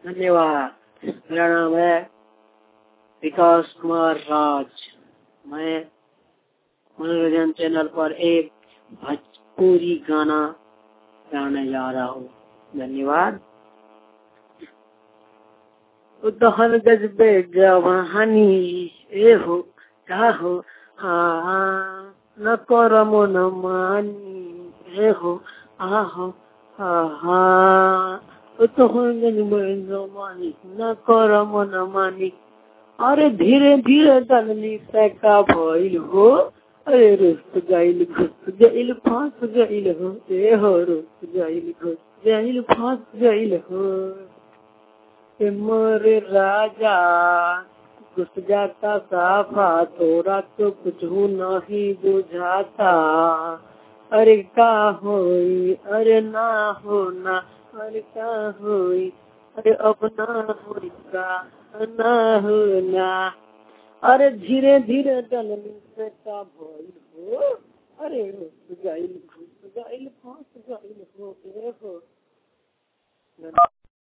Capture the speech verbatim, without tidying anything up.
धन्यवाद। मेरा नाम है विकास कुमार राज। मैं मनोरंजन चैनल पर एक भोजपुरी गाना गाने जा रहा हूँ। धन्यवाद। उदहन गजबे जवानी ए हो क्या हो हाँ न कर मन मानी ए हो आहो हाँ उदहन गजबे जवानी न कर मन मानी। अरे धीरे धीरे दलनी से का भइल हो। अरे रुस गइल घुस गइल फांस गइल हो ए हो रुस गइल घुस गइल फांस गइल हो। मोरे राजा घुस जाता साफा तोरा तो कुछ नहीं बुझाता। अरे का होई अरे ना होना अरे का होई अरे अब ना होगा ना होना। अरे धीरे धीरे दलनी से का भइल हो। अरे रुस गइल